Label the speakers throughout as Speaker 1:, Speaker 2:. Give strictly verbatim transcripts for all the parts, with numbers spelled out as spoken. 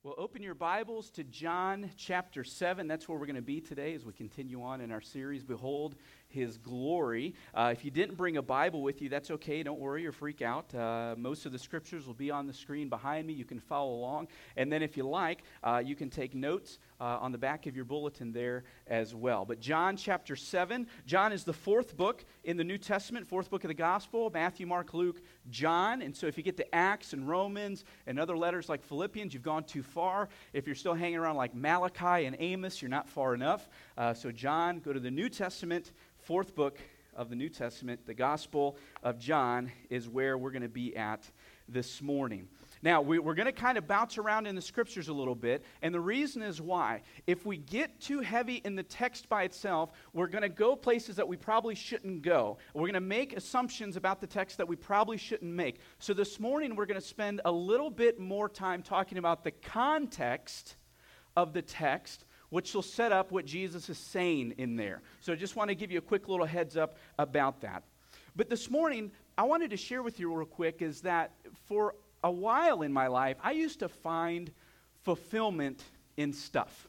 Speaker 1: Well, open your Bibles to John chapter seven. That's where we're going to be today as we continue on in our series, Behold His Glory. Uh, if you didn't bring a Bible with you, that's okay. Don't worry or freak out. Uh, most of the scriptures will be on the screen behind me. You can follow along. And then if you like, uh, you can take notes uh, on the back of your bulletin there as well. But John chapter seven, John is the fourth book in the New Testament, fourth book of the Gospel, Matthew, Mark, Luke, John. And so if you get to Acts and Romans and other letters like Philippians, you've gone too far. If you're still hanging around like Malachi and Amos, you're not far enough. Uh, so John, go to the New Testament, fourth book of the New Testament. The Gospel of John is where we're going to be at this morning. Now, we, we're going to kind of bounce around in the scriptures a little bit, and the reason is why. If we get too heavy in the text by itself, we're going to go places that we probably shouldn't go. We're going to make assumptions about the text that we probably shouldn't make. So this morning, we're going to spend a little bit more time talking about the context of the text, which will set up what Jesus is saying in there. So I just want to give you a quick little heads up about that. But this morning, I wanted to share with you real quick is that for a while in my life, I used to find fulfillment in stuff.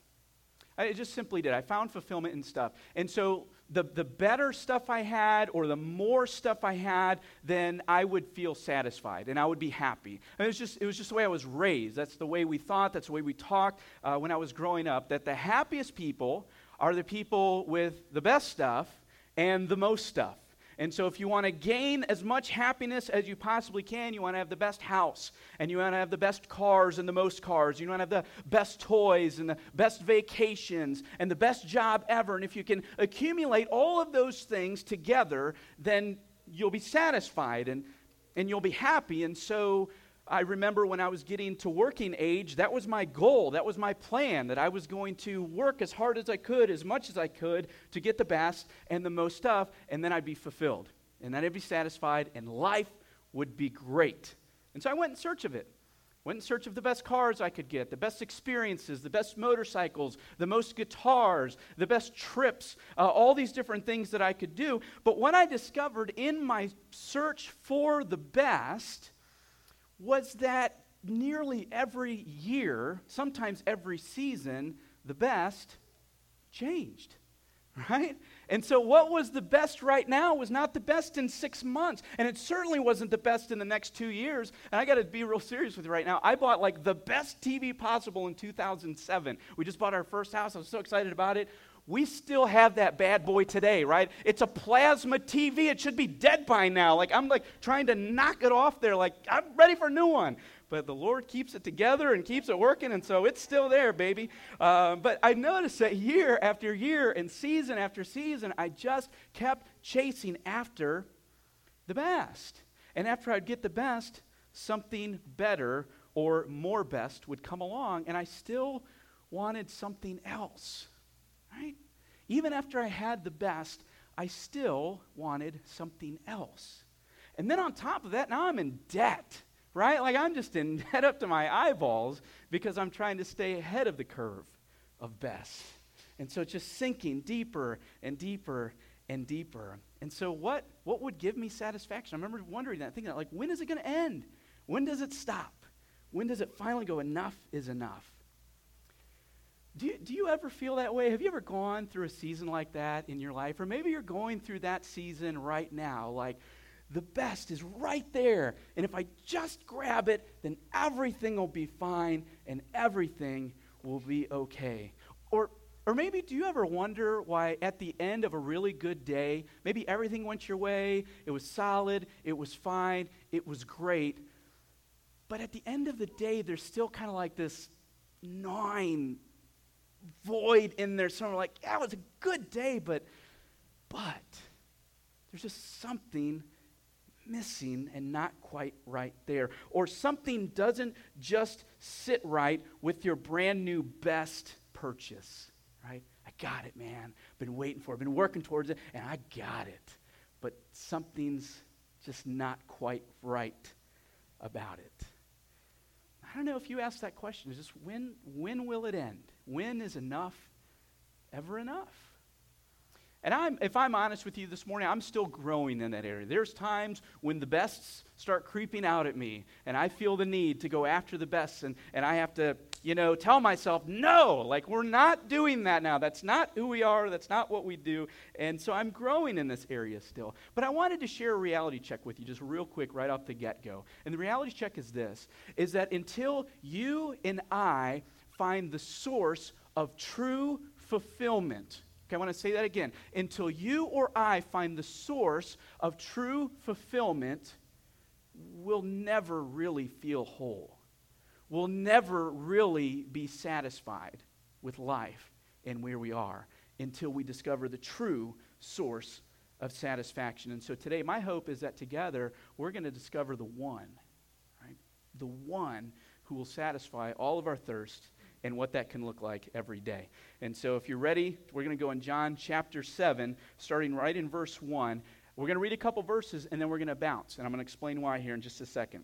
Speaker 1: I just simply did. I found fulfillment in stuff. And so the, the better stuff I had or the more stuff I had, then I would feel satisfied and I would be happy. And it was just, it was just the way I was raised. That's the way we thought. That's the way we talked uh, when I was growing up, that the happiest people are the people with the best stuff and the most stuff. And so if you want to gain as much happiness as you possibly can, you want to have the best house, and you want to have the best cars and the most cars. You want to have the best toys and the best vacations and the best job ever. And if you can accumulate all of those things together, then you'll be satisfied and, and you'll be happy. And so I remember when I was getting to working age, that was my goal, that was my plan, that I was going to work as hard as I could, as much as I could, to get the best and the most stuff, and then I'd be fulfilled, and then I'd be satisfied, and life would be great. And so I went in search of it. Went in search of the best cars I could get, the best experiences, the best motorcycles, the most guitars, the best trips, uh, all these different things that I could do. But what I discovered in my search for the best was that nearly every year, sometimes every season, the best changed, right? And so what was the best right now was not the best in six months, and it certainly wasn't the best in the next two years. And I got to be real serious with you right now. I bought like the best T V possible in two thousand seven. We just bought our first house. I was so excited about it. We still have that bad boy today, right? It's a plasma T V. It should be dead by now. Like, I'm like trying to knock it off there. Like, I'm ready for a new one. But the Lord keeps it together and keeps it working, and so it's still there, baby. Uh, but I noticed that year after year and season after season, I just kept chasing after the best. And after I'd get the best, something better or more best would come along, and I still wanted something else. Right? Even after I had the best, I still wanted something else. And then on top of that, now I'm in debt, right? Like I'm just in debt up to my eyeballs because I'm trying to stay ahead of the curve of best. And so it's just sinking deeper and deeper and deeper. And so what, what would give me satisfaction? I remember wondering that, thinking that, like, when is it going to end? When does it stop? When does it finally go, enough is enough? Do you, do you ever feel that way? Have you ever gone through a season like that in your life? Or maybe you're going through that season right now, like the best is right there. And if I just grab it, then everything will be fine and everything will be okay. Or, or maybe do you ever wonder why at the end of a really good day, maybe everything went your way, it was solid, it was fine, it was great, but at the end of the day, there's still kind of like this gnawing void in there somewhere, like, yeah, it was a good day, but but there's just something missing and not quite right there. Or something doesn't just sit right with your brand new best purchase, right? I got it, man. Been waiting for it, been working towards it, and I got it. But something's just not quite right about it. I don't know if you ask that question, is just when when will it end? When is enough ever enough? And I'm, if I'm honest with you this morning, I'm still growing in that area. There's times when the bests start creeping out at me, and I feel the need to go after the bests, and, and I have to, you know, tell myself, no, like we're not doing that now. That's not who we are. That's not what we do. And so I'm growing in this area still. But I wanted to share a reality check with you just real quick right off the get-go. And the reality check is this, is that until you and I find the source of true fulfillment, okay, I want to say that again. Until you or I find the source of true fulfillment, we'll never really feel whole. We'll never really be satisfied with life and where we are until we discover the true source of satisfaction. And so today, my hope is that together, we're going to discover the one, right? The one who will satisfy all of our thirst and what that can look like every day. And so if you're ready, we're going to go in John chapter seven, starting right in verse one. We're going to read a couple verses, and then we're going to bounce. And I'm going to explain why here in just a second.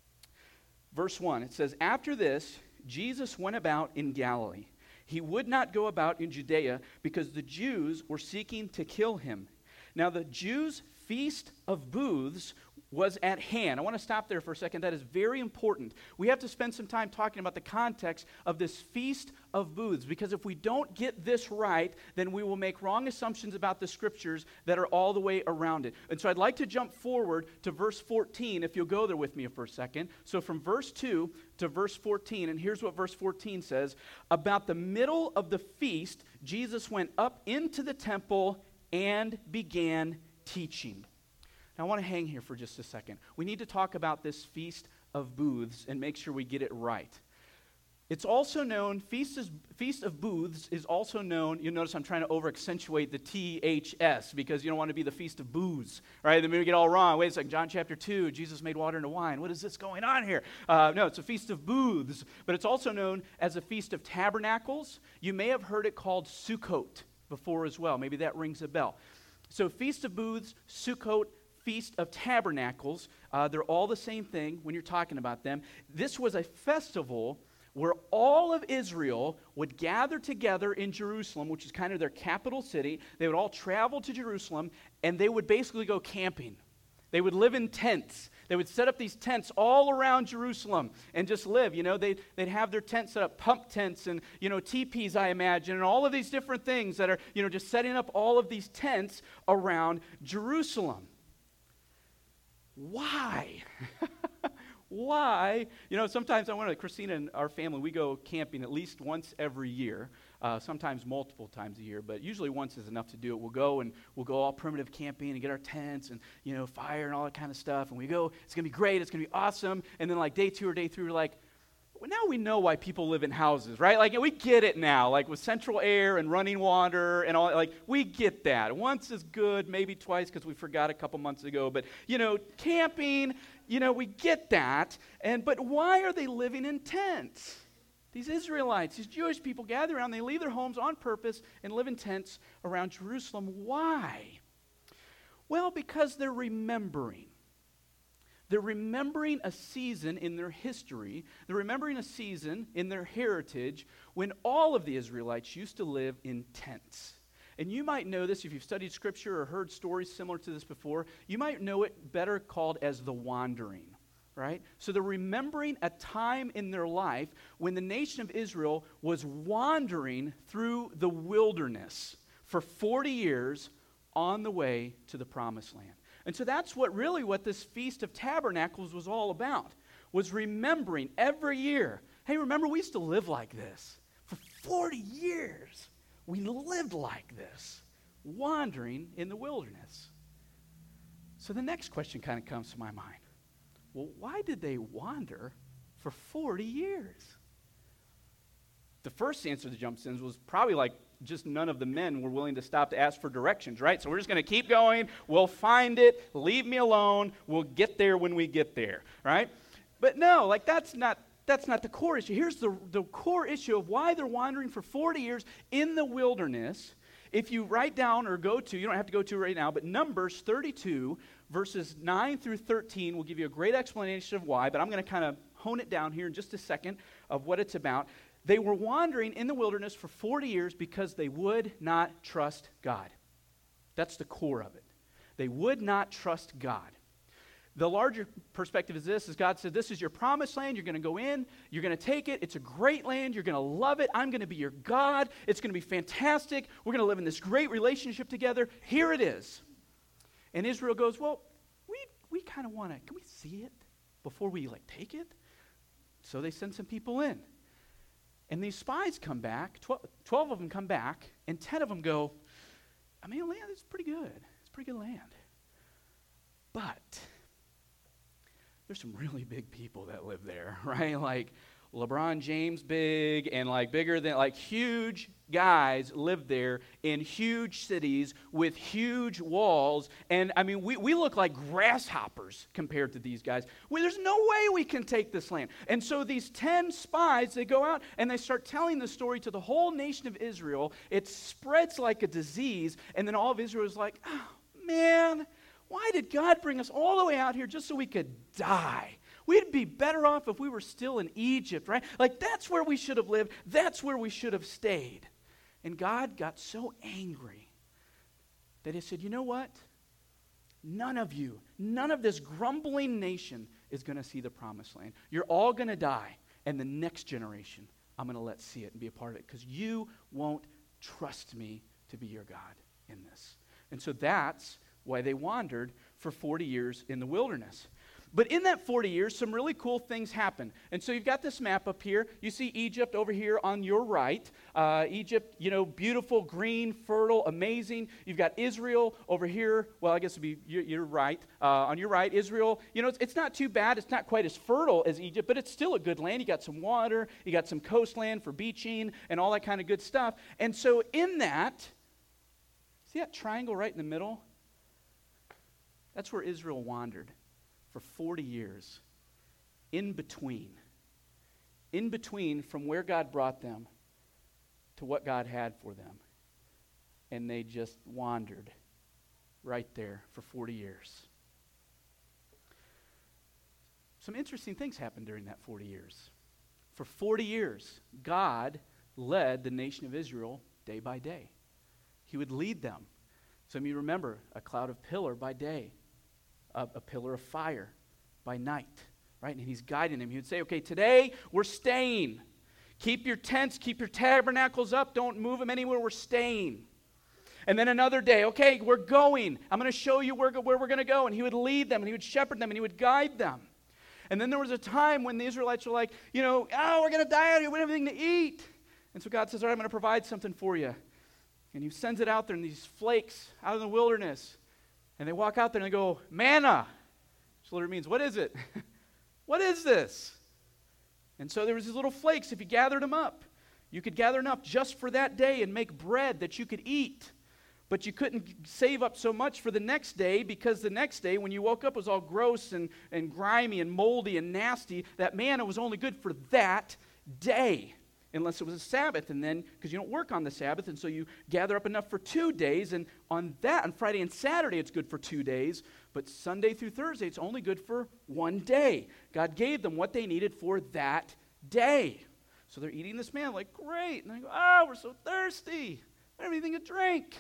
Speaker 1: Verse one, it says, "After this, Jesus went about in Galilee. He would not go about in Judea because the Jews were seeking to kill him. Now the Jews' feast of booths was at hand." I want to stop there for a second. That is very important. We have to spend some time talking about the context of this feast of booths, because if we don't get this right, then we will make wrong assumptions about the scriptures that are all the way around it. And so I'd like to jump forward to verse fourteen, if you'll go there with me for a second. So from verse two to verse fourteen, and here's what verse fourteen says. "About the middle of the feast, Jesus went up into the temple and began teaching." Now, I want to hang here for just a second. We need to talk about this Feast of Booths and make sure we get it right. It's also known, Feast, is, Feast of Booths is also known, you'll notice I'm trying to over-accentuate the T H S because you don't want to be the Feast of Booze, right? Then we get all wrong. Wait a second, John chapter two, Jesus made water into wine. What is this going on here? Uh, no, it's a Feast of Booths, but it's also known as a Feast of Tabernacles. You may have heard it called Sukkot before as well. Maybe that rings a bell. So Feast of Booths, Sukkot, Feast of Tabernacles, uh, they're all the same thing when you're talking about them. This was a festival where all of Israel would gather together in Jerusalem, which is kind of their capital city. They would all travel to Jerusalem, and they would basically go camping. They would live in tents. They would set up these tents all around Jerusalem and just live. You know, they'd, they'd have their tents set up, pump tents and, you know, teepees, I imagine, and all of these different things that are, you know, just setting up all of these tents around Jerusalem. Why? Why? You know, sometimes I want to, Christina and our family, we go camping at least once every year, uh, sometimes multiple times a year, but usually once is enough to do it. We'll go and we'll go all primitive camping and get our tents and, you know, fire and all that kind of stuff. And we go, it's going to be great, it's going to be awesome. And then like day two or day three, we're like, well, now we know why people live in houses, right? Like, we get it now, like with central air and running water and all, like, we get that. Once is good, maybe twice because we forgot a couple months ago. But, you know, camping, you know, we get that. And but why are they living in tents? These Israelites, these Jewish people gather around, they leave their homes on purpose and live in tents around Jerusalem. Why? Well, because they're remembering. They're remembering a season in their history. They're remembering a season in their heritage when all of the Israelites used to live in tents. And you might know this if you've studied Scripture or heard stories similar to this before. You might know it better called as the wandering, right? So they're remembering a time in their life when the nation of Israel was wandering through the wilderness for forty years on the way to the Promised Land. And so that's what really what this Feast of Tabernacles was all about, was remembering every year. Hey, remember we used to live like this. For forty years, we lived like this, wandering in the wilderness. So the next question kind of comes to my mind. Well, why did they wander for forty years? The first answer that jumps in was probably like, just none of the men were willing to stop to ask for directions, right? So we're just going to keep going. We'll find it. Leave me alone. We'll get there when we get there, right? But no, like that's not that's not the core issue. Here's the, the core issue of why they're wandering for forty years in the wilderness. If you write down or go to, you don't have to go to right now, but Numbers thirty-two, verses nine through thirteen will give you a great explanation of why, but I'm going to kind of hone it down here in just a second of what it's about. They were wandering in the wilderness for forty years because they would not trust God. That's the core of it. They would not trust God. The larger perspective is this, is God said, this is your promised land. You're going to go in. You're going to take it. It's a great land. You're going to love it. I'm going to be your God. It's going to be fantastic. We're going to live in this great relationship together. Here it is. And Israel goes, well, we we kind of want to, can we see it before we like take it? So they send some people in. And these spies come back, twelve, twelve of them come back, and ten of them go, I mean, land is pretty good. It's pretty good land. But there's some really big people that live there, right? Like LeBron James big and like bigger than, like huge guys live there in huge cities with huge walls. And I mean, we, we look like grasshoppers compared to these guys. Well, there's no way we can take this land. And so these ten spies, they go out and they start telling the story to the whole nation of Israel. It spreads like a disease. And then all of Israel is like, oh, man, why did God bring us all the way out here just so we could die? We'd be better off if we were still in Egypt, right? Like, that's where we should have lived. That's where we should have stayed. And God got so angry that he said, you know what? None of you, none of this grumbling nation is going to see the promised land. You're all going to die. And the next generation, I'm going to let see it and be a part of it because you won't trust me to be your God in this. And so that's why they wandered for forty years in the wilderness. But in that forty years, some really cool things happen. And so you've got this map up here. You see Egypt over here on your right. Uh, Egypt, you know, beautiful, green, fertile, amazing. You've got Israel over here. Well, I guess it'd be, you're, you're right. Uh, on your right, Israel, you know, it's, it's not too bad. It's not quite as fertile as Egypt, but it's still a good land. You got some water. You got some coastland for beaching and all that kind of good stuff. And so in that, see that triangle right in the middle? That's where Israel wandered for forty years, in between. In between from where God brought them to what God had for them. And they just wandered right there for forty years. Some interesting things happened during that forty years. For forty years, God led the nation of Israel day by day. He would lead them. Some of you remember a cloud of pillar by day. A, a pillar of fire by night, right? And he's guiding them. He would say, okay, today we're staying. Keep your tents, keep your tabernacles up. Don't move them anywhere. We're staying. And then another day, okay, we're going. I'm going to show you where, where we're going to go. And he would lead them, and he would shepherd them, and he would guide them. And then there was a time when the Israelites were like, you know, oh, we're going to die out here. We don't have anything to eat. And so God says, all right, I'm going to provide something for you. And he sends it out there in these flakes out in the wilderness. And they walk out there and they go, manna. Which literally means, what is it? What is this? And so there was these little flakes. If you gathered them up, you could gather enough just for that day and make bread that you could eat. But you couldn't save up so much for the next day because the next day when you woke up it was all gross and, and grimy and moldy and nasty. That manna was only good for that day. Unless it was a Sabbath, and then, because you don't work on the Sabbath, and so you gather up enough for two days, and on that, on Friday and Saturday, it's good for two days, but Sunday through Thursday, it's only good for one day. God gave them what they needed for that day. So they're eating this manna, like, great, and they go, oh, we're so thirsty, we don't have anything to drink.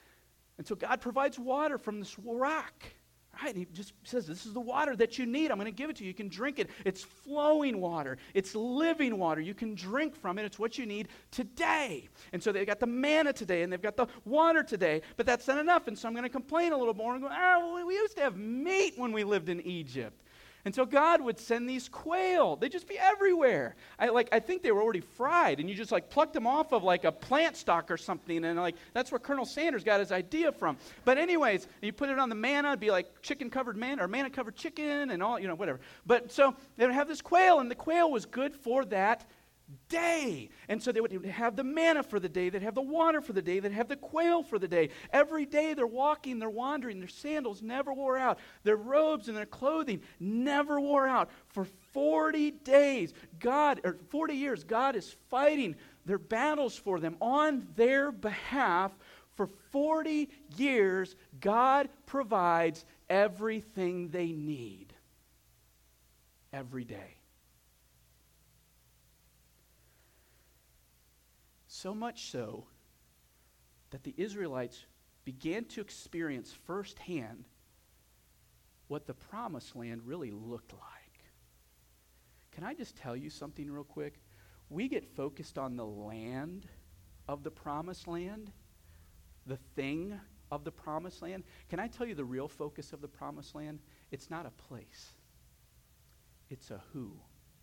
Speaker 1: And so God provides water from this rock. Right? And he just says, this is the water that you need. I'm going to give it to you. You can drink it. It's flowing water. It's living water. You can drink from it. It's what you need today. And so they've got the manna today, and they've got the water today, but that's not enough. And so I'm going to complain a little more and go, oh, well, we used to have meat when we lived in Egypt. And so God would send these quail. They'd just be everywhere. I like. I think they were already fried, and you just like plucked them off of like a plant stalk or something, and like that's where Colonel Sanders got his idea from. But anyways, you put it on the manna, it'd be like chicken-covered manna or manna-covered chicken and all, you know, whatever. But so they would have this quail, and the quail was good for that day. And so they would have the manna for the day, they'd have the water for the day, they'd have the quail for the day. Every day they're walking, they're wandering, their sandals never wore out. Their robes and their clothing never wore out. For forty days, God, or forty years, God is fighting their battles for them on their behalf. For forty years, God provides everything they need every day. So much so that the Israelites began to experience firsthand what the promised land really looked like. Can I just tell you something real quick? We get focused on the land of the promised land, the thing of the promised land. Can I tell you the real focus of the promised land? It's not a place. It's a who.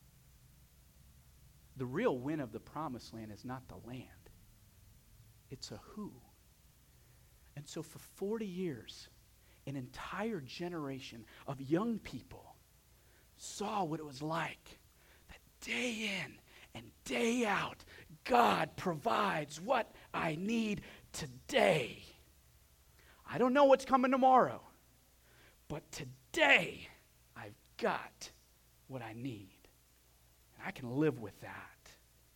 Speaker 1: The real win of the promised land is not the land. It's a who. And so for forty years, an entire generation of young people saw what it was like that day in and day out, God provides what I need today. I don't know what's coming tomorrow, but today I've got what I need. And I can live with that.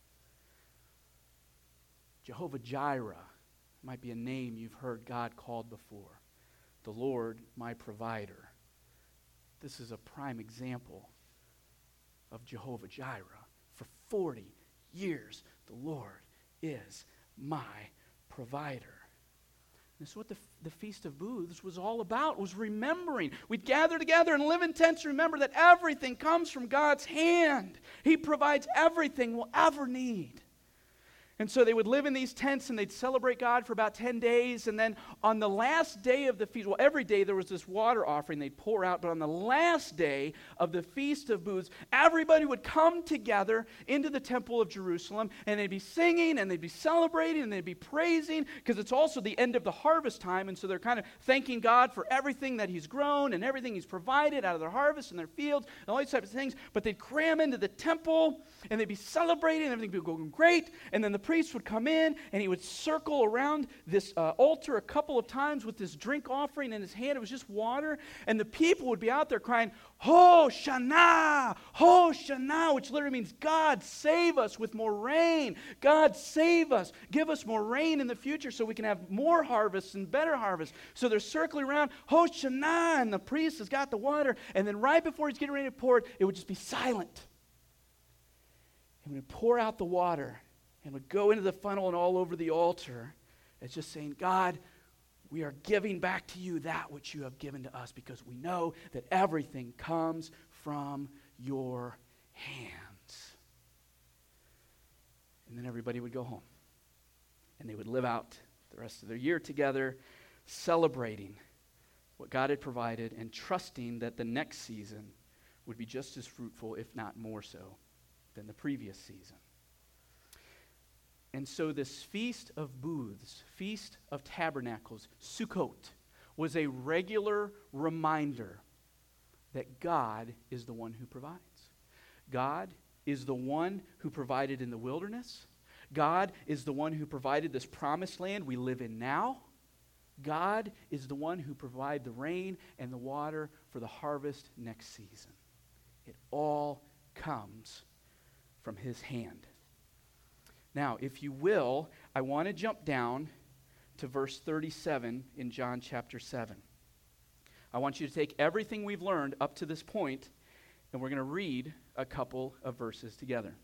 Speaker 1: Jehovah Jireh might be a name you've heard God called before. The Lord, my provider. This is a prime example of Jehovah Jireh. For forty years, the Lord is my provider. This is what the, the Feast of Booths was all about, was remembering. We'd gather together and live in tents to remember that everything comes from God's hand. He provides everything we'll ever need. And so they would live in these tents and they'd celebrate God for about ten days. And then on the last day of the feast, well, every day there was this water offering they'd pour out. But on the last day of the Feast of Booths, everybody would come together into the Temple of Jerusalem. And they'd be singing and they'd be celebrating and they'd be praising. Because it's also the end of the harvest time. And so they're kind of thanking God for everything that He's grown and everything He's provided out of their harvest and their fields and all these types of things. But they'd cram into the temple and they'd be celebrating and everything would be going great. And then the priest would come in and he would circle around this uh, altar a couple of times with this drink offering in his hand. It was just water. And the people would be out there crying, Hoshana, Hoshana, which literally means God save us with more rain. God save us. Give us more rain in the future so we can have more harvests and better harvests. So they're circling around, Hoshana, and the priest has got the water. And then right before he's getting ready to pour it, it would just be silent. And would pour out the water and would go into the funnel and all over the altar. It's just saying, God, we are giving back to you that which you have given to us because we know that everything comes from your hands. And then everybody would go home. And they would live out the rest of their year together, celebrating what God had provided and trusting that the next season would be just as fruitful, if not more so, than the previous season. And so this Feast of Booths, Feast of Tabernacles, Sukkot, was a regular reminder that God is the one who provides. God is the one who provided in the wilderness. God is the one who provided this promised land we live in now. God is the one who provided the rain and the water for the harvest next season. It all comes from His hand. Now, if you will, I want to jump down to verse thirty-seven in John chapter seven. I want you to take everything we've learned up to this point, and we're going to read a couple of verses together.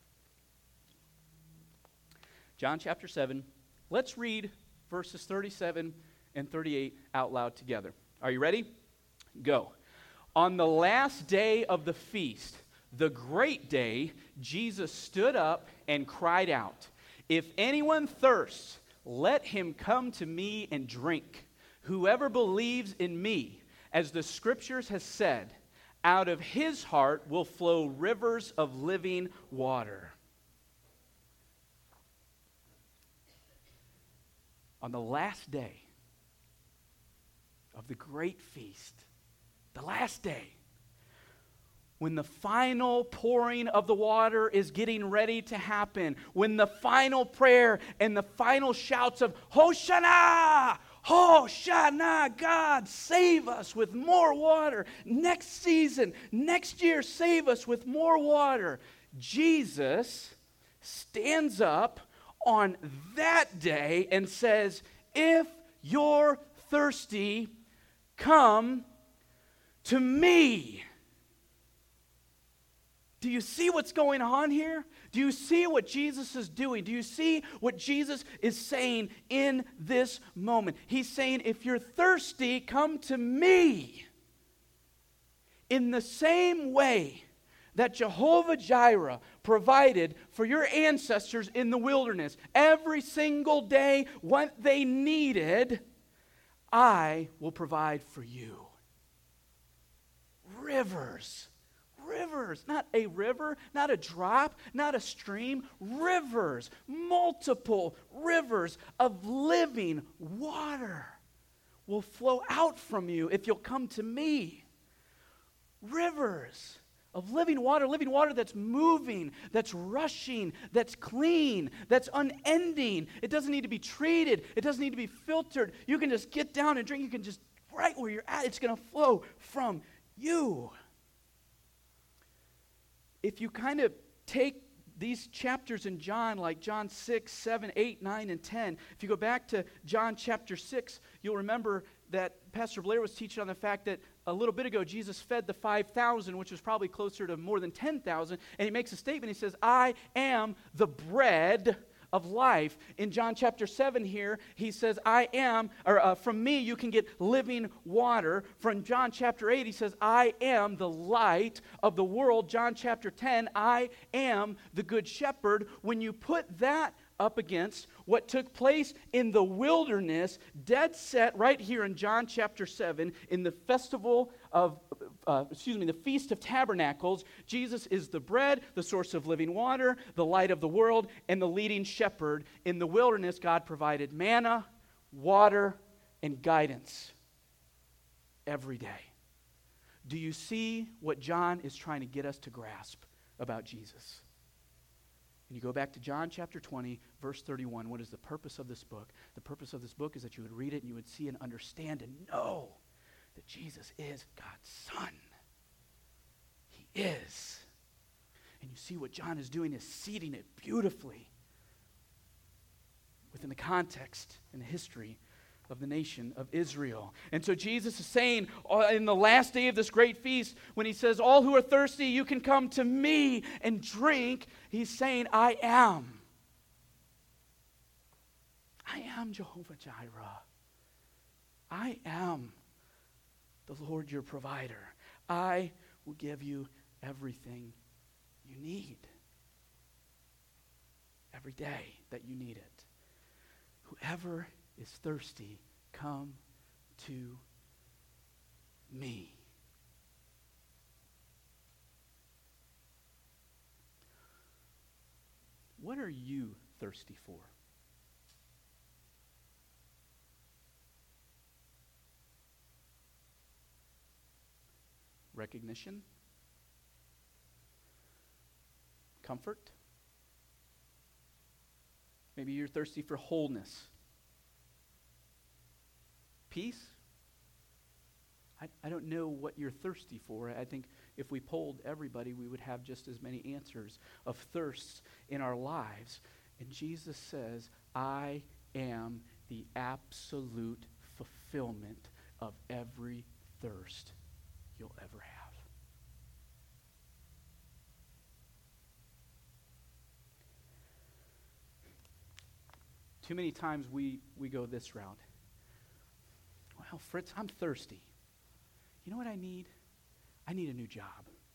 Speaker 1: John chapter seven. Let's read verses thirty-seven and thirty-eight out loud together. Are you ready? Go. On the last day of the feast, the great day, Jesus stood up and cried out, "If anyone thirsts, let him come to me and drink. Whoever believes in me, as the Scriptures has said, out of his heart will flow rivers of living water." On the last day of the great feast, the last day, when the final pouring of the water is getting ready to happen, when the final prayer and the final shouts of Hoshana, Hoshana, God, save us with more water. Next season, next year, save us with more water. Jesus stands up on that day and says, "If you're thirsty, come to me." Do you see what's going on here? Do you see what Jesus is doing? Do you see what Jesus is saying in this moment? He's saying, if you're thirsty, come to me. In the same way that Jehovah Jireh provided for your ancestors in the wilderness every single day what they needed, I will provide for you. Rivers. Rivers, not a river, not a drop, not a stream, rivers, multiple rivers of living water will flow out from you if you'll come to me. Rivers of living water, living water that's moving, that's rushing, that's clean, that's unending. It doesn't need to be treated. It doesn't need to be filtered. You can just get down and drink. You can just, right where you're at, it's going to flow from you. If you kind of take these chapters in John, like John six, seven, eight, nine, and ten, if you go back to John chapter six, you'll remember that Pastor Blair was teaching on the fact that a little bit ago, Jesus fed the five thousand, which was probably closer to more than ten thousand, and he makes a statement. He says, I am the bread of life. In John chapter seven here, he says, I am, or uh, from me you can get living water. From John chapter eight, he says, I am the light of the world. John chapter ten, I am the good shepherd. When you put that up against what took place in the wilderness, dead set right here in John chapter seven, in the festival of, uh, excuse me, the Feast of Tabernacles, Jesus is the bread, the source of living water, the light of the world, and the leading shepherd. In the wilderness, God provided manna, water, and guidance every day. Do you see what John is trying to get us to grasp about Jesus? And you go back to John chapter twenty, verse thirty-one. What is the purpose of this book? The purpose of this book is that you would read it and you would see and understand and know that Jesus is God's Son. He is. And you see what John is doing is seeding it beautifully within the context and the history of the nation of Israel. And so Jesus is saying uh, in the last day of this great feast, when he says, all who are thirsty, you can come to me and drink, he's saying, I am. I am Jehovah Jireh. I am the Lord your provider. I will give you everything you need. Every day that you need it. Whoever is thirsty, come to me. What are you thirsty for? Recognition? Comfort? Maybe you're thirsty for wholeness. Peace? I, I don't know what you're thirsty for. I think if we polled everybody, we would have just as many answers of thirsts in our lives. And Jesus says, I am the absolute fulfillment of every thirst you'll ever have. Too many times we, we go this route. Well, Fritz, I'm thirsty. You know what I need? I need a new job.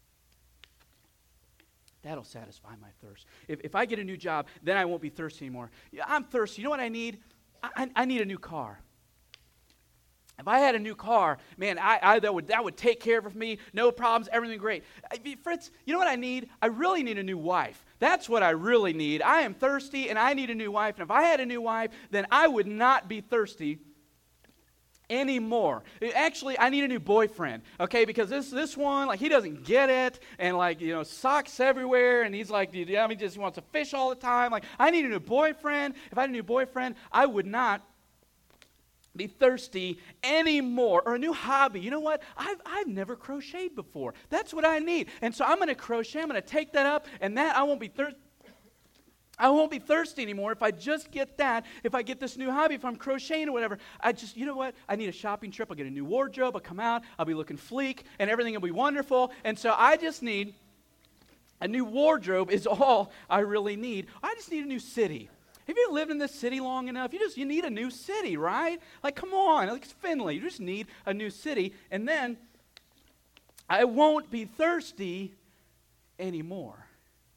Speaker 1: That'll satisfy my thirst. If, if I get a new job, then I won't be thirsty anymore. Yeah, I'm thirsty. You know what I need? I, I, I need a new car. If I had a new car, man, I, I that would that would take care of me, no problems, everything great. I, Fritz, you know what I need? I really need a new wife. That's what I really need. I am thirsty, and I need a new wife. And if I had a new wife, then I would not be thirsty anymore. Actually, I need a new boyfriend, okay? Because this this one, like, he doesn't get it, and, like, you know, socks everywhere, and he's like, you know, he just wants to fish all the time. Like, I need a new boyfriend. If I had a new boyfriend, I would not be thirsty anymore. Or a new hobby. You know what? I've, I've never crocheted before. That's what I need. And so I'm going to crochet. I'm going to take that up, and that I won't be thirsty. I won't be thirsty anymore if I just get that, if I get this new hobby, if I'm crocheting or whatever. I just, you know what? I need a shopping trip. I'll get a new wardrobe. I'll come out. I'll be looking fleek, and everything will be wonderful. And so I just need A new wardrobe is all I really need. I just need a new city. Have you lived in this city long enough? You just, you need a new city, right? Like, come on, like it's Finley. You just need a new city. And then, I won't be thirsty anymore.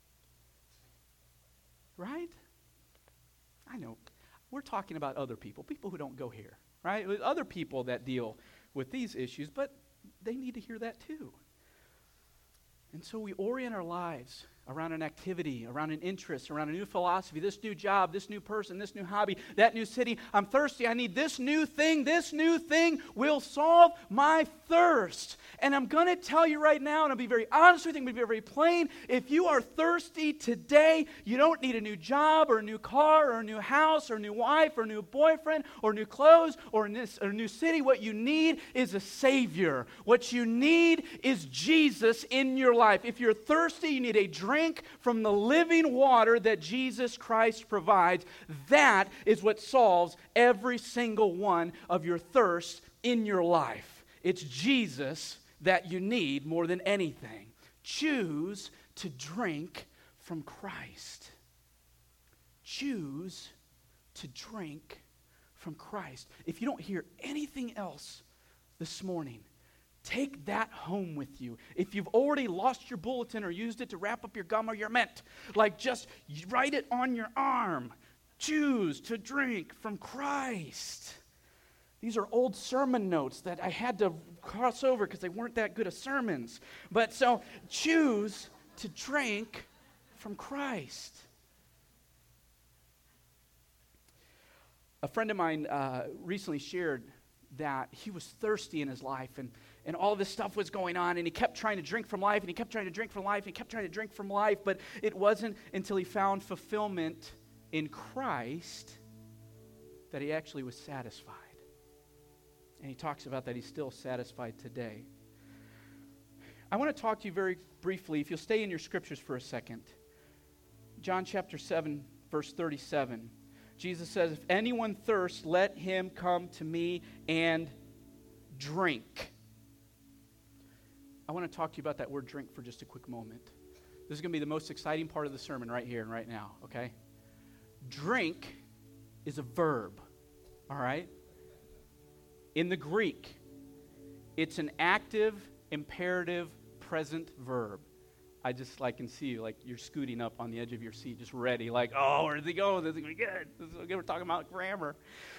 Speaker 1: Right? I know. We're talking about other people, people who don't go here, right? Other people that deal with these issues, but they need to hear that too. And so we orient our lives around an activity, around an interest, around a new philosophy, this new job, this new person, this new hobby, that new city. I'm thirsty. I need this new thing. This new thing will solve my thirst. And I'm going to tell you right now, and I'll be very honest with you, I'm going to be very plain. If you are thirsty today, you don't need a new job or a new car or a new house or a new wife or a new boyfriend or new clothes or a new, or a new city. What you need is a Savior. What you need is Jesus in your life. If you're thirsty, you need a drink from the living water that Jesus Christ provides. That is what solves every single one of your thirsts in your life. It's Jesus that you need more than anything. Choose to drink from Christ. Choose to drink from Christ. If you don't hear anything else this morning, take that home with you. If you've already lost your bulletin or used it to wrap up your gum or your mint, like just write it on your arm. Choose to drink from Christ. These are old sermon notes that I had to cross over because they weren't that good of sermons. But so choose to drink from Christ. A friend of mine uh, recently shared that he was thirsty in his life, and, and all this stuff was going on, and he kept trying to drink from life, and he kept trying to drink from life, and he kept trying to drink from life, but it wasn't until he found fulfillment in Christ that he actually was satisfied. And he talks about that he's still satisfied today. I want to talk to you very briefly, if you'll stay in your scriptures for a second. John chapter seven, verse thirty-seven. Jesus says, if anyone thirsts, let him come to me and drink. I want to talk to you about that word drink for just a quick moment. This is going to be the most exciting part of the sermon right here and right now, okay? Drink is a verb, all right? In the Greek, it's an active, imperative, present verb. I just like can see you, like you're scooting up on the edge of your seat, just ready, like, oh, where's he going? This is going to be good. This is good. We're talking about grammar.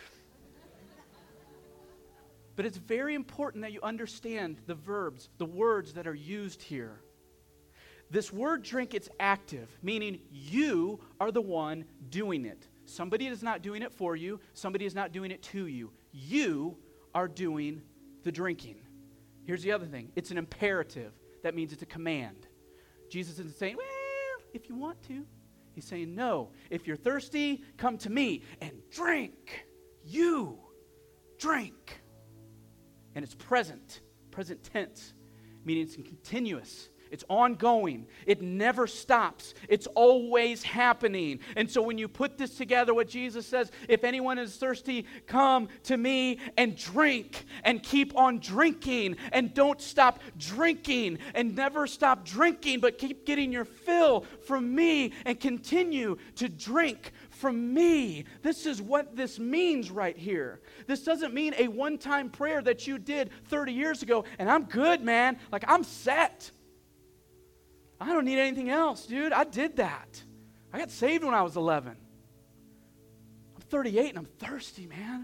Speaker 1: But it's very important that you understand the verbs, the words that are used here. This word drink, it's active, meaning you are the one doing it. Somebody is not doing it for you. Somebody is not doing it to you. You are doing the drinking. Here's the other thing. It's an imperative. That means it's a command. Jesus isn't saying, well, if you want to. He's saying, no, if you're thirsty, come to me and drink. You drink. And it's present, present tense, meaning it's continuous. It's ongoing. It never stops. It's always happening. And so when you put this together, what Jesus says, if anyone is thirsty, come to me and drink and keep on drinking and don't stop drinking and never stop drinking, but keep getting your fill from me and continue to drink from me. This is what this means right here. This doesn't mean a one-time prayer that you did thirty years ago and I'm good, man. Like I'm set. I don't need anything else, dude. I did that. I got saved when I was eleven. I'm thirty-eight and I'm thirsty, man.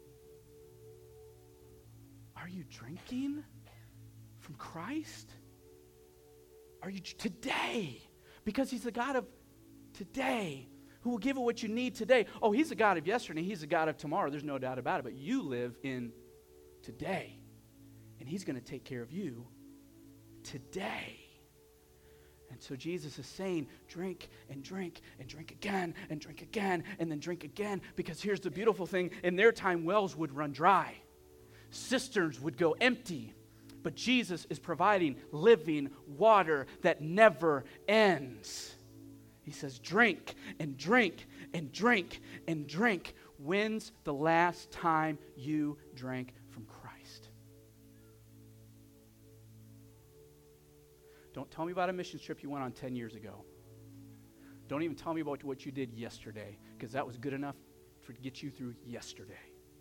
Speaker 1: Are you drinking from Christ? Are you today? Because he's the God of today who will give you what you need today. Oh, he's the God of yesterday. He's the God of tomorrow. There's no doubt about it. But you live in today. And he's going to take care of you today. And so Jesus is saying, drink and drink and drink again and drink again and then drink again. Because here's the beautiful thing. In their time, wells would run dry. Cisterns would go empty. But Jesus is providing living water that never ends. He says, drink and drink and drink and drink. When's the last time you drank from Christ? Don't tell me about a mission trip you went on ten years ago. Don't even tell me about what you did yesterday, because that was good enough for to get you through yesterday.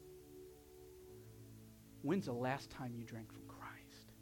Speaker 1: When's the last time you drank from Christ?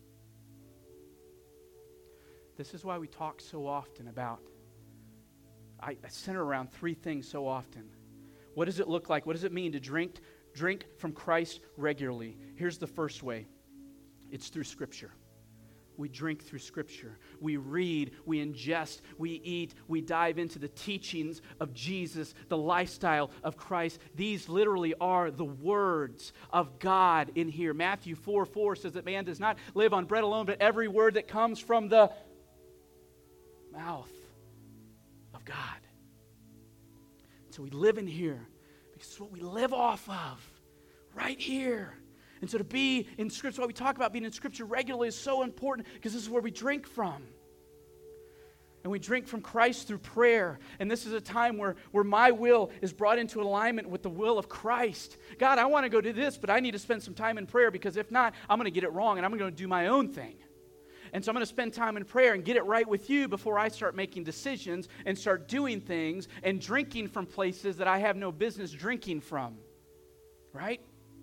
Speaker 1: This is why we talk so often about, I, I center around three things so often. What does it look like? What does it mean to drink, drink from Christ regularly? Here's the first way. It's through Scripture. We drink through Scripture. We read, we ingest, we eat, we dive into the teachings of Jesus, the lifestyle of Christ. These literally are the words of God in here. Matthew four four says that man does not live on bread alone, but every word that comes from the mouth of God. So we live in here because it's what we live off of right here. And so to be in Scripture, why we talk about being in Scripture regularly is so important, because this is where we drink from. And we drink from Christ through prayer. And this is a time where, where my will is brought into alignment with the will of Christ. God, I want to go do this, but I need to spend some time in prayer, because if not, I'm going to get it wrong and I'm going to do my own thing. And so I'm going to spend time in prayer and get it right with you before I start making decisions and start doing things and drinking from places that I have no business drinking from. Right?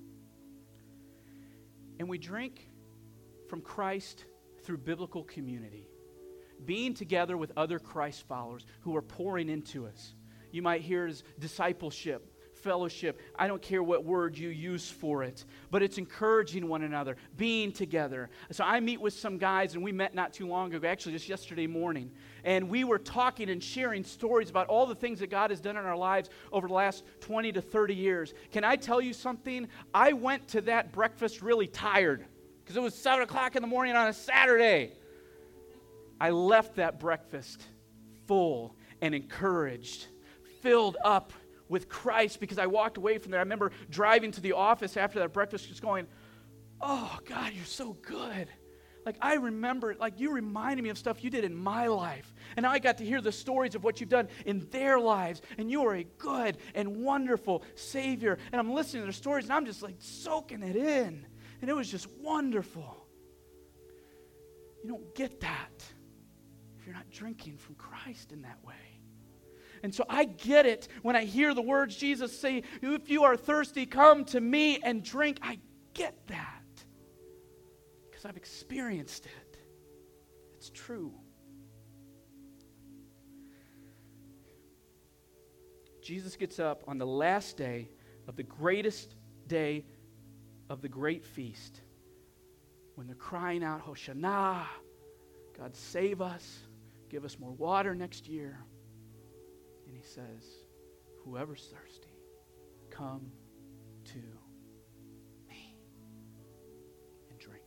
Speaker 1: And we drink from Christ through biblical community, being together with other Christ followers who are pouring into us. You might hear as discipleship, fellowship. I don't care what word you use for it, but it's encouraging one another, being together. So I meet with some guys, and we met not too long ago, actually just yesterday morning, and we were talking and sharing stories about all the things that God has done in our lives over the last twenty to thirty years. Can I tell you something? I went to that breakfast really tired, because it was seven o'clock in the morning on a Saturday. I left that breakfast full and encouraged, filled up with Christ, because I walked away from there. I remember driving to the office after that breakfast just going, oh, God, you're so good. Like, I remember, like, you reminded me of stuff you did in my life. And now I got to hear the stories of what you've done in their lives. And you are a good and wonderful Savior. And I'm listening to their stories, and I'm just, like, soaking it in. And it was just wonderful. You don't get that if you're not drinking from Christ in that way. And so I get it when I hear the words Jesus say, if you are thirsty, come to me and drink. I get that because I've experienced it. It's true. Jesus gets up on the last day of the greatest day of the great feast, when they're crying out, Hosanna, God save us, give us more water next year. And he says, whoever's thirsty, come to me and drink.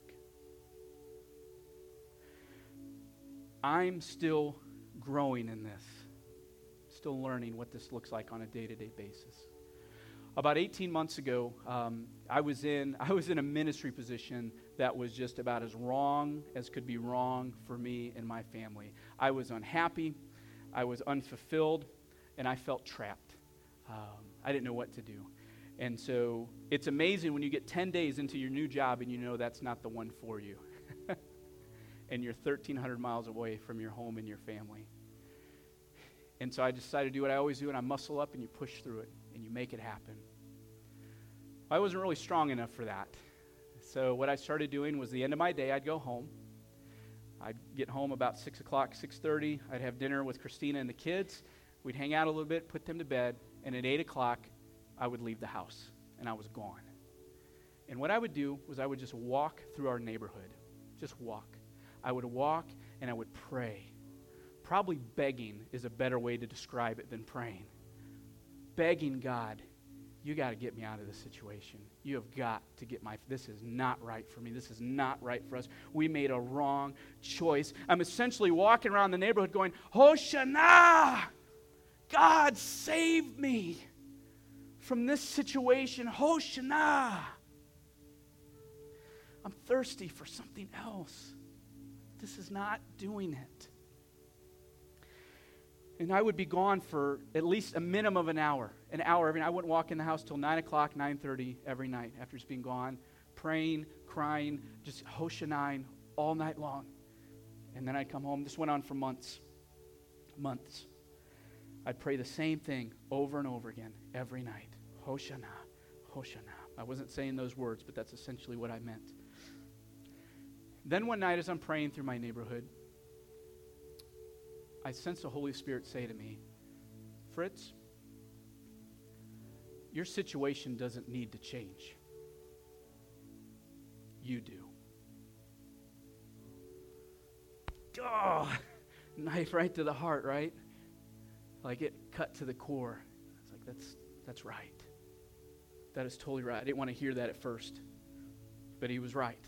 Speaker 1: I'm still growing in this, still learning what this looks like on a day-to-day basis. About eighteen months ago, um, I was in I was in a ministry position that was just about as wrong as could be wrong for me and my family. I was unhappy, I was unfulfilled, and I felt trapped. Um, I didn't know what to do. And so it's amazing when you get ten days into your new job and you know that's not the one for you. And you're thirteen hundred miles away from your home and your family. And so I decided to do what I always do, and I muscle up and you push through it and you make it happen. I wasn't really strong enough for that. So what I started doing was the end of my day, I'd go home. I'd get home about six o'clock, six thirty. I'd have dinner with Christina and the kids. We'd hang out a little bit, put them to bed, and at eight o'clock, I would leave the house, and I was gone. And what I would do was I would just walk through our neighborhood, just walk. I would walk, and I would pray. Probably begging is a better way to describe it than praying. Begging God, you got to get me out of this situation. You have got to get my, this is not right for me. This is not right for us. We made a wrong choice. I'm essentially walking around the neighborhood going, Hosanna! God, save me from this situation. Hosanna! I'm thirsty for something else. This is not doing it. And I would be gone for at least a minimum of an hour. An hour every night. I wouldn't walk in the house till nine o'clock, nine thirty every night after just being gone, praying, crying, just Hosanna all night long. And then I'd come home. This went on for months. Months. I'd pray the same thing over and over again every night. Hoshana, Hoshana. I wasn't saying those words, but that's essentially what I meant. Then one night as I'm praying through my neighborhood, I sensed the Holy Spirit say to me, Fritz, your situation doesn't need to change. You do. Oh, knife right to the heart, right? Like it cut to the core. It's like, that's that's right. That is totally right. I didn't want to hear that at first, but he was right.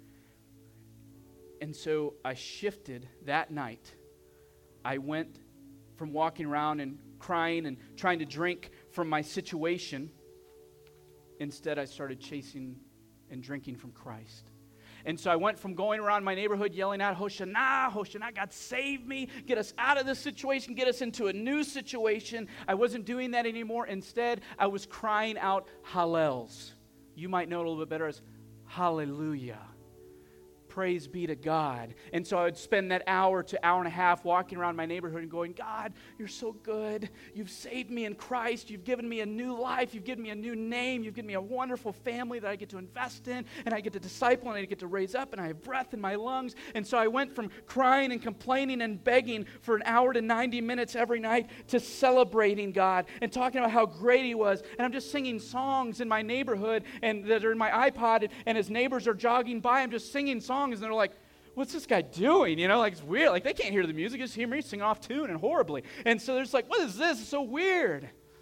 Speaker 1: And so I shifted that night. I went from walking around and crying and trying to drink from my situation. Instead, I started chasing and drinking from Christ. And so I went from going around my neighborhood yelling out, Hoshana, Hoshana, God save me, get us out of this situation, get us into a new situation. I wasn't doing that anymore. Instead, I was crying out Hallels. You might know it a little bit better as Hallelujah. Praise be to God. And so I would spend that hour to hour and a half walking around my neighborhood and going, God, you're so good. You've saved me in Christ. You've given me a new life. You've given me a new name. You've given me a wonderful family that I get to invest in, and I get to disciple, and I get to raise up, and I have breath in my lungs. And so I went from crying and complaining and begging for an hour to ninety minutes every night to celebrating God and talking about how great He was. And I'm just singing songs in my neighborhood and that are in my iPod, and as neighbors are jogging by, I'm just singing songs. And they're like, what's this guy doing? You know, like it's weird. Like they can't hear the music. Just hear me sing off tune and horribly. And so they're just like, what is this? It's so weird.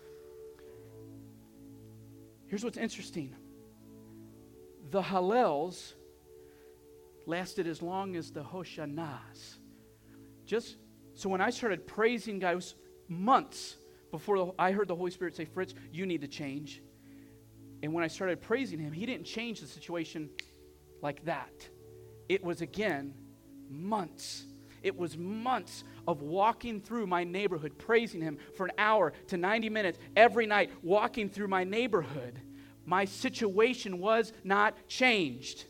Speaker 1: Here's what's interesting. The Hallels lasted as long as the Hoshanas. Just so when I started praising God, it was months before I heard the Holy Spirit say, Fritz, you need to change. And when I started praising Him, He didn't change the situation like that. It was, again, months. It was months of walking through my neighborhood, praising Him for an hour to ninety minutes every night, walking through my neighborhood. My situation was not changed.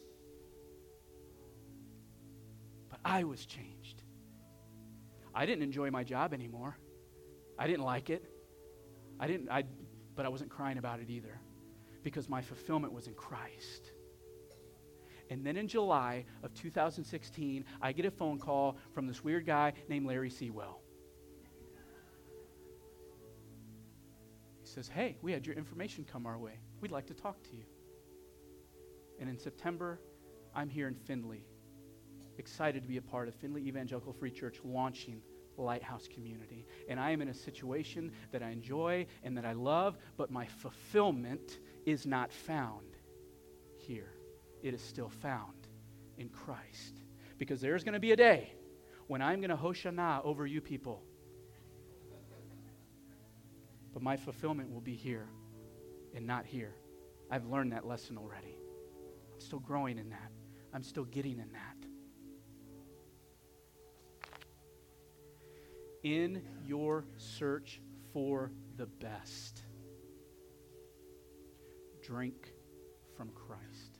Speaker 1: But I was changed. I didn't enjoy my job anymore. I didn't like it. I didn't, I, but I wasn't crying about it either because my fulfillment was in Christ. And then in July of two thousand sixteen, I get a phone call from this weird guy named Larry Sewell. He says, hey, we had your information come our way. We'd like to talk to you. And in September, I'm here in Findlay, excited to be a part of Findlay Evangelical Free Church launching Lighthouse Community. And I am in a situation that I enjoy and that I love, but my fulfillment is not found here. It is still found in Christ. Because there's going to be a day when I'm going to Hoshana over you people. But my fulfillment will be here and not here. I've learned that lesson already. I'm still growing in that. I'm still getting in that. In your search for the best, drink from Christ.